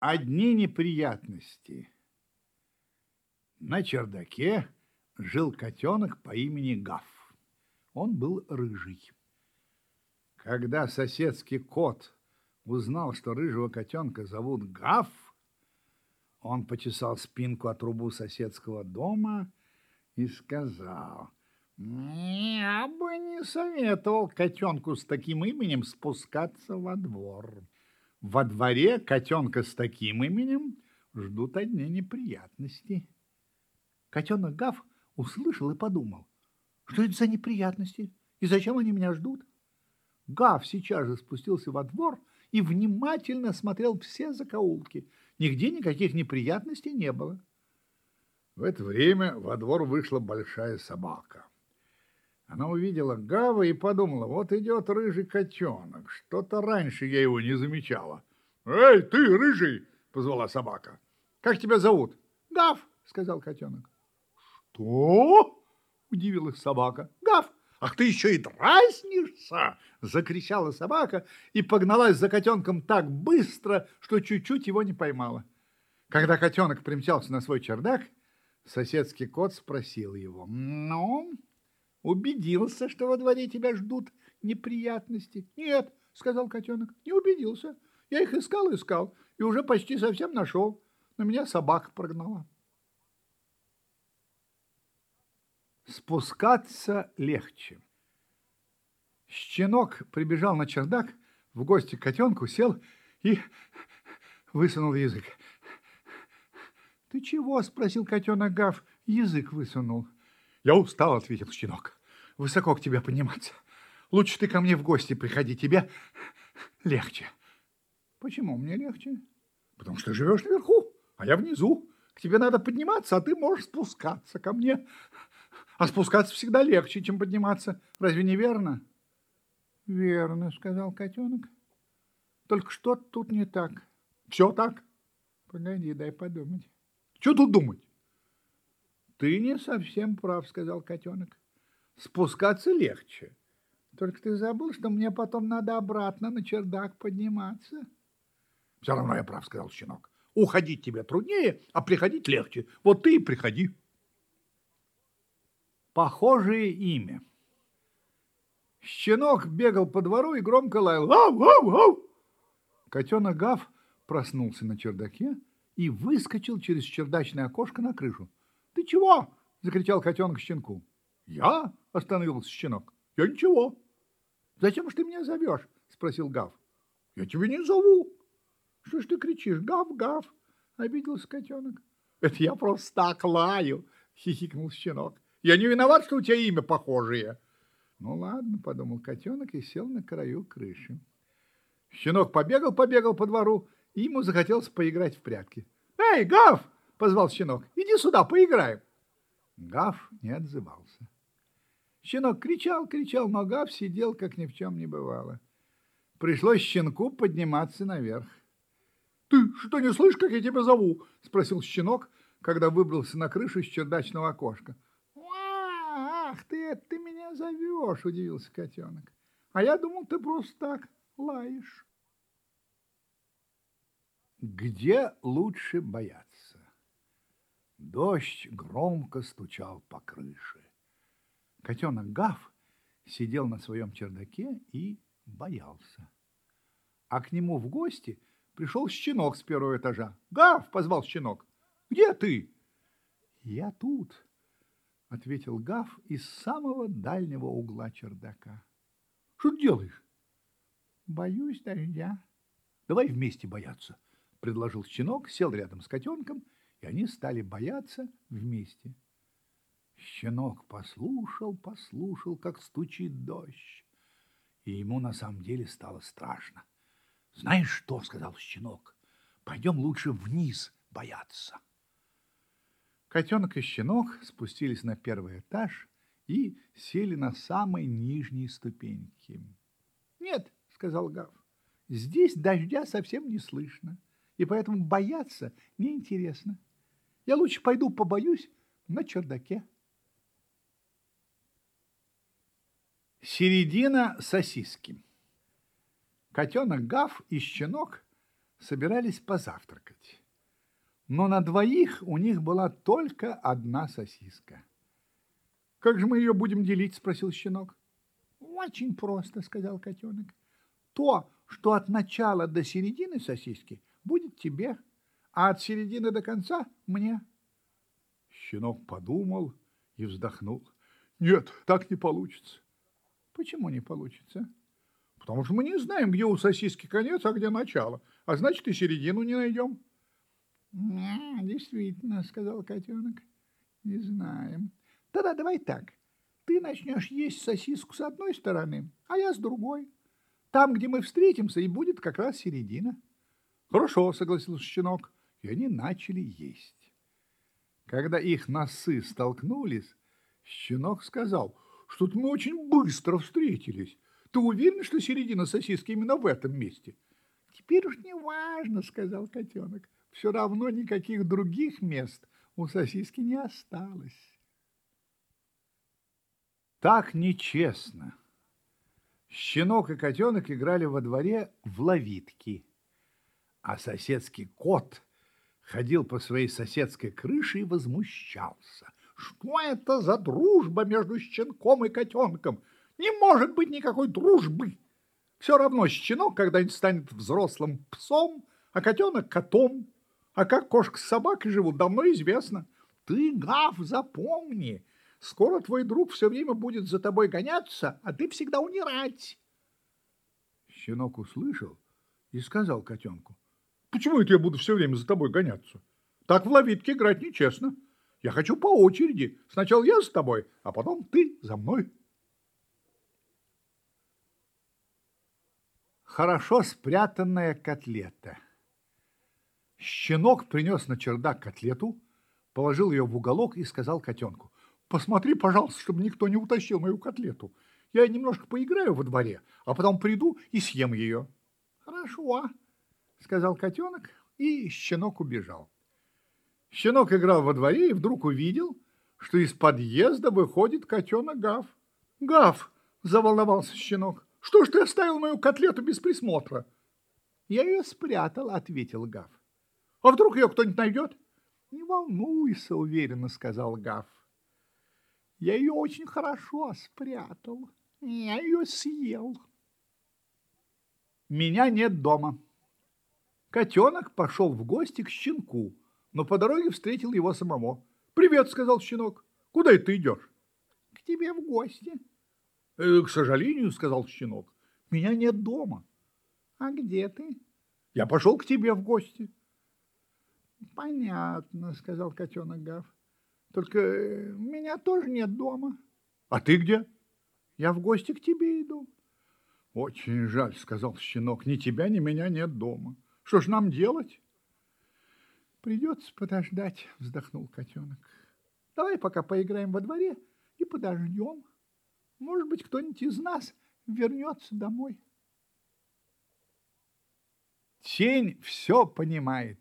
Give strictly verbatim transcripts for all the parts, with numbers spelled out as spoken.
Одни неприятности. На чердаке жил котенок по имени Гав. Он был рыжий. Когда соседский кот узнал, что рыжего котенка зовут Гав, он почесал спинку от трубу соседского дома и сказал: «Я бы не советовал котенку с таким именем спускаться во двор. Во дворе котенка с таким именем ждут одни неприятности». Котенок Гав услышал и подумал: что это за неприятности и зачем они меня ждут? Гав сейчас же спустился во двор и внимательно смотрел все закоулки. Нигде никаких неприятностей не было. В это время во двор вышла большая собака. Она увидела Гава и подумала: вот идет рыжий котенок. Что-то раньше я его не замечала. «Эй, ты, рыжий!» — позвала собака. «Как тебя зовут?» «Гав», — сказал котенок. «Что?» — удивилась собака. «Гав! Ах, ты еще и дразнишься!» — закричала собака и погналась за котенком так быстро, что чуть-чуть его не поймала. Когда котенок примчался на свой чердак, соседский кот спросил его: «Ну, убедился, что во дворе тебя ждут неприятности?» «Нет», — сказал котенок, — «не убедился. Я их искал, искал, и уже почти совсем нашел, но меня собака прогнала». Спускаться легче. Щенок прибежал на чердак в гости к котенку, сел и высунул язык. «Ты чего?» — спросил котенок Гав. Язык высунул. «Я устал», — ответил щенок. «Высоко к тебе подниматься. Лучше ты ко мне в гости приходи, тебе легче». «Почему мне легче?» «Потому что ты живешь наверху, а я внизу. К тебе надо подниматься, а ты можешь спускаться ко мне. А спускаться всегда легче, чем подниматься. Разве не верно?» «Верно», — сказал котенок. «Только что тут не так?» «Все так». «Погоди, дай подумать». «Что тут думать?» «Ты не совсем прав», — сказал котенок. «Спускаться легче. Только ты забыл, что мне потом надо обратно на чердак подниматься». «Все равно я прав», — сказал щенок. «Уходить тебе труднее, а приходить легче. Вот ты и приходи». Похожее имя. Щенок бегал по двору и громко лаял: «Ау, ау, ау!» Котенок Гав проснулся на чердаке и выскочил через чердачное окошко на крышу. «Ты чего?» — закричал котенок щенку. «Я?» — остановился щенок. «Я ничего». «Зачем же ты меня зовешь?» — спросил Гав. «Я тебя не зову». «Что ж ты кричишь? Гав, гав!» — обиделся котенок. «Это я просто так лаю!» — хихикнул щенок. «Я не виноват, что у тебя имя похожее». «Ну ладно», — подумал котенок и сел на краю крыши. Щенок побегал-побегал по двору, и ему захотелось поиграть в прятки. «Эй, Гав!» — позвал щенок. «Иди сюда, поиграем». Гав не отзывался. Щенок кричал, кричал, но Гав сидел, как ни в чем не бывало. Пришлось щенку подниматься наверх. «Ты что, не слышишь, как я тебя зову?» — спросил щенок, когда выбрался на крышу из чердачного окошка. «Ах, ты, ты меня зовешь!» — удивился котенок. «А я думал, ты просто так лаешь». Где лучше бояться? Дождь громко стучал по крыше. Котенок Гав сидел на своем чердаке и боялся. А к нему в гости пришел щенок с первого этажа. «Гав!» — позвал щенок. «Где ты?» «Я тут», — ответил Гав из самого дальнего угла чердака. «Что ты делаешь?» «Боюсь дождя». «Давай вместе бояться», — предложил щенок, сел рядом с котенком, и они стали бояться вместе. Щенок послушал, послушал, как стучит дождь, и ему на самом деле стало страшно. «Знаешь что?» — сказал щенок. «Пойдем лучше вниз бояться». Котенок и щенок спустились на первый этаж и сели на самой нижней ступеньке. «Нет», — сказал Гав, — «здесь дождя совсем не слышно, и поэтому бояться неинтересно. Я лучше пойду побоюсь на чердаке». Середина сосиски. Котенок Гав и щенок собирались позавтракать. но на двоих у них была только одна сосиска. «Как же мы ее будем делить?» – спросил щенок. «Очень просто», – сказал котенок. «То, что от начала до середины сосиски, будет тебе, а от середины до конца – мне». Щенок подумал и вздохнул. «Нет, так не получится». «Почему не получится?» «Потому что мы не знаем, где у сосиски конец, а где начало, а значит, и середину не найдем». «Действительно», – сказал котенок, – «не знаем. Тогда давай так. Ты начнешь есть сосиску с одной стороны, а я с другой. Там, где мы встретимся, и будет как раз середина». «Хорошо», – согласился щенок, и они начали есть. Когда их носы столкнулись, щенок сказал: «Что-то мы очень быстро встретились. Ты уверен, что середина сосиски именно в этом месте?» «Теперь уж не важно», – сказал котенок. «Все равно никаких других мест у сосиски не осталось». Так нечестно. Щенок и котенок играли во дворе в ловитки, а соседский кот ходил по своей соседской крыше и возмущался. «Что это за дружба между щенком и котенком? Не может быть никакой дружбы! Все равно щенок когда-нибудь станет взрослым псом, а котенок котом. А как кошка с собакой живут, давно известно. Ты, Гав, запомни, скоро твой друг все время будет за тобой гоняться, а ты всегда умирать». Щенок услышал и сказал котенку: «Почему это я буду все время за тобой гоняться? Так в ловитке играть нечестно. Я хочу по очереди. Сначала я за тобой, а потом ты за мной». Хорошо спрятанная котлета. Щенок принес на чердак котлету, положил ее в уголок и сказал котенку: «Посмотри, пожалуйста, чтобы никто не утащил мою котлету. Я немножко поиграю во дворе, а потом приду и съем ее». «Хорошо», – сказал котенок, и щенок убежал. Щенок играл во дворе и вдруг увидел, что из подъезда выходит котенок Гав. «Гав!» – заволновался щенок. «Что ж ты оставил мою котлету без присмотра?» «Я ее спрятал», – ответил Гав. «А вдруг ее кто-нибудь найдет?» «Не волнуйся», – уверенно сказал Гав. «Я ее очень хорошо спрятал. Я ее съел». Меня нет дома. Котенок пошел в гости к щенку, но по дороге встретил его самого. «Привет», – сказал щенок. «Куда это ты идешь?» «К тебе в гости». «Э, «К сожалению», – сказал щенок, – «меня нет дома». «А где ты?» «Я пошел к тебе в гости». «Понятно», – сказал котенок Гав. «Только меня тоже нет дома». «А ты где?» «Я в гости к тебе иду». «Очень жаль», – сказал щенок, – «ни тебя, ни меня нет дома. Что ж нам делать?» «Придется подождать», – вздохнул котенок. «Давай пока поиграем во дворе и подождем. Может быть, кто-нибудь из нас вернется домой». Тень все понимает.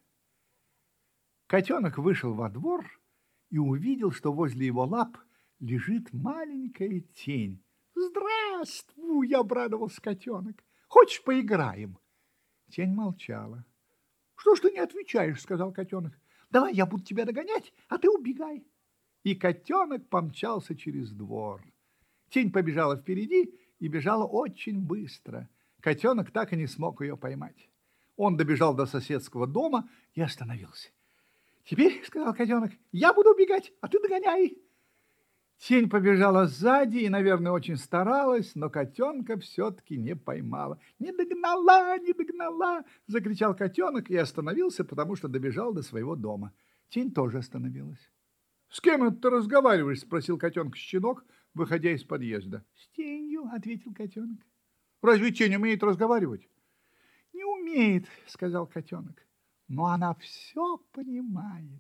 Котенок вышел во двор и увидел, что возле его лап лежит маленькая тень. «Здравствуй!» – обрадовался котенок. «Хочешь, поиграем?» Тень молчала. «Что ж ты не отвечаешь?» – сказал котенок. «Давай я буду тебя догонять, а ты убегай». И котенок помчался через двор. Тень побежала впереди и бежала очень быстро. Котенок так и не смог ее поймать. Он добежал до соседского дома и остановился. «Теперь, — сказал котенок, — я буду убегать, а ты догоняй». Тень побежала сзади и, наверное, очень старалась, но котенка все-таки не поймала. «Не догнала, не догнала!» – закричал котенок и остановился, потому что добежал до своего дома. Тень тоже остановилась. «С кем это ты разговариваешь?» – спросил котенок-щенок, выходя из подъезда. «С тенью», – ответил котенок. «Разве тень умеет разговаривать?» «Не умеет», – сказал котенок, – «но она все понимает».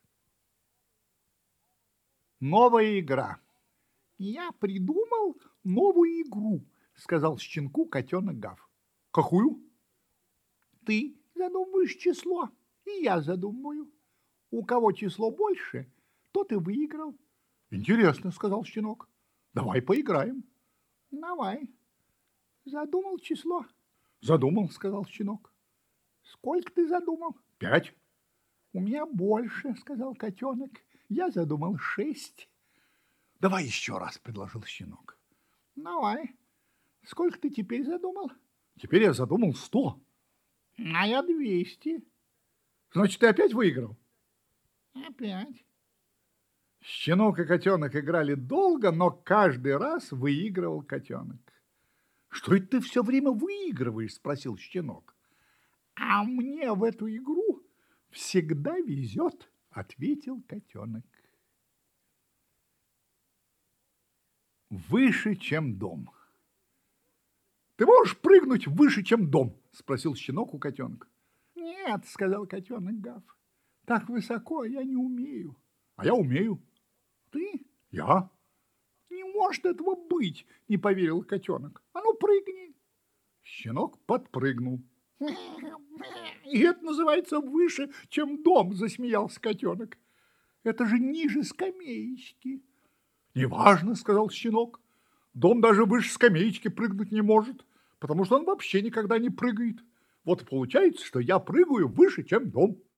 Новая игра. «Я придумал новую игру», – сказал щенку котенок Гав. «Какую?» «Ты задумаешь число, и я задумаю. У кого число больше, тот и выиграл». «Интересно», – сказал щенок. «Давай поиграем». «Давай». «Задумал число?» «Задумал», – сказал щенок. «Сколько ты задумал?» «Пять». У меня больше, сказал котенок. Я задумал шесть. Давай еще раз, предложил щенок. Давай. Сколько ты теперь задумал? Теперь я задумал сто. А я двести. Значит, ты опять выиграл? Опять. Щенок и котенок играли долго, но каждый раз выигрывал котенок. Что это ты все время выигрываешь? Спросил щенок. А мне в эту игру всегда везет, ответил котенок. Выше, чем дом. Ты можешь прыгнуть выше, чем дом? Спросил щенок у котенка. Нет, сказал котенок Гав. Так высоко я не умею. А я умею. Ты? Я. Не может этого быть, не поверил котенок. А ну прыгни. Щенок подпрыгнул. И это называется выше, чем дом, засмеялся котенок. Это же ниже скамеечки. Неважно, сказал щенок. Дом даже выше скамеечки прыгнуть не может, потому что он вообще никогда не прыгает. Вот и получается, что я прыгаю выше, чем дом.